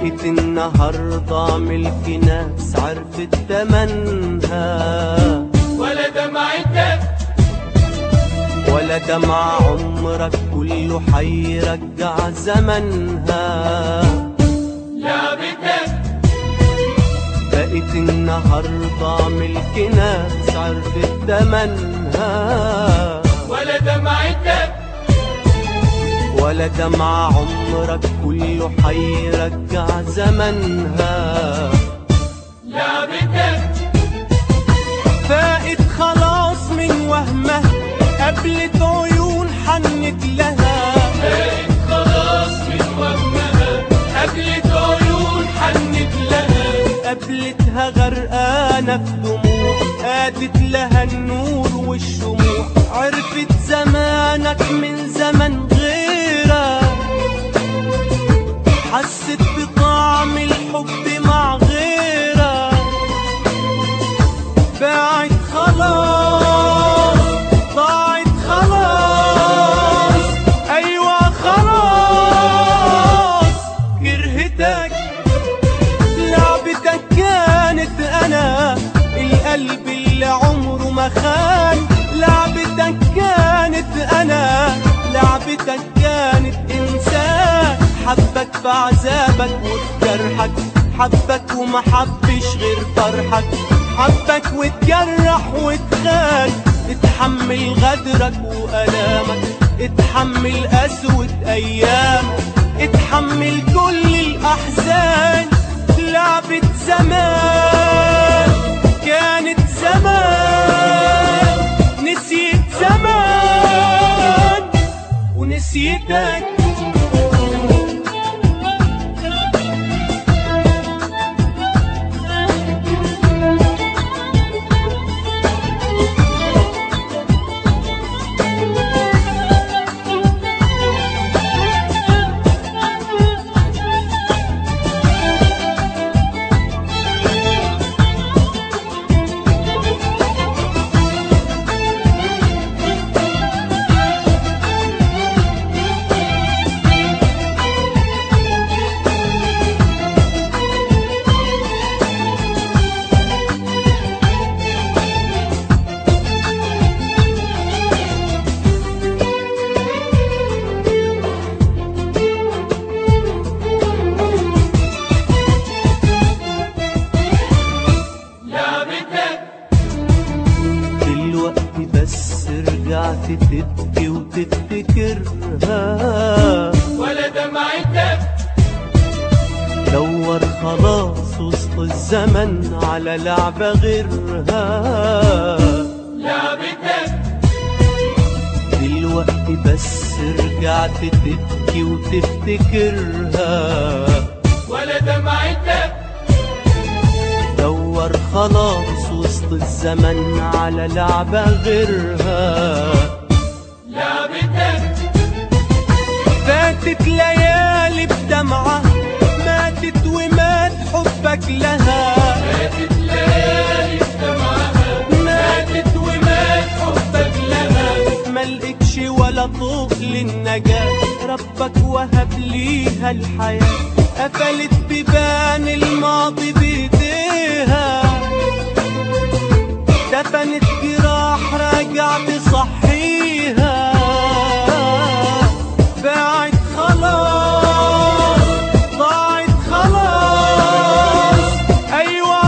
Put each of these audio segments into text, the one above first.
بقيت النهاردة ملك ناس عرفت تمنها، ولا دمعتك ولا دمع عمرك كله حيرجع زمنها. لعبتك بقيت النهاردة ملك ناس عرفت تمنها، ولا دمعتك ولا دمع عمرك كله حيرجع زمنها. لعبتك فائت خلاص من وهمها، قبلت عيون حنت لها. بقت خلاص من وهمها، قبلت عيون حنت لها. قبلتها غرقانة في دموع، قادت لها النور والشموع. عرفت زمانك من زمن غيرك، حست بطعم الحب مع غيرك. باعت خلاص، ضاعت خلاص، أيوة خلاص كرهتك. لعبتك كانت أنا القلب اللي عمره ما خان. لعبتك كانت أنا، لعبتك كانت إنسان حبك في عذابك وفي جرحك، حبك وما حبش غير فرحك. حبك واتجرح واتخان، اتحمل غدرك وألامك، اتحمل قسوة أيامك، اتحمل كل الأحزان. لعبة زمان كانت زمان، نسيت زمان ونسيتك. دلوقتي بس رجعت تبكي وتفتكرها، ولا دمعتك دور خلاص وسط الزمن على لعبة غيرها. لعبتك دلوقتي بس رجعت تبكي وتفتكرها، ولا دمعتك دور خلاص وسط الزمن على لعبة غيرها. لعبتك فاتت ليالي بدمعة، ماتت ومات حبك لها. فاتت ليالي بدمعها، ماتت ومات حبك لها. ملقتش ولا طوق للنجاة، ربك وهب ليها الحياة. قفلت بيبان الماضي بإيديها، دفنت جراح راجع تصحيها. باعت خلاص، ضاعت خلاص، أيوة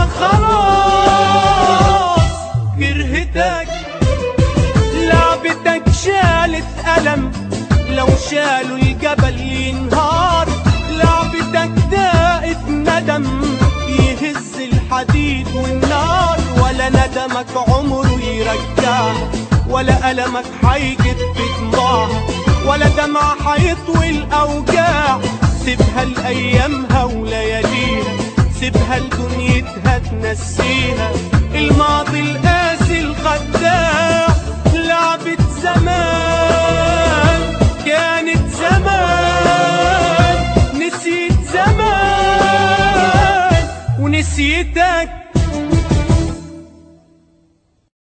خلاص كرهتك. لعبتك شالت ألم، لو شالوا الجبل ينهار. لعبتك داقت ندم، يهز الحديد والنار. ولا ندمك عمره يرجعها، ولا ألمك حيجد بدموعها، ولا دمع حيطوي الأوجاع. سيبها لأيامها ولياليها، سيبها لدنيتها تنسيها. الماضي القاسي الخداع، لعبة زمان كانت زمان، نسيت زمان ونسيتك.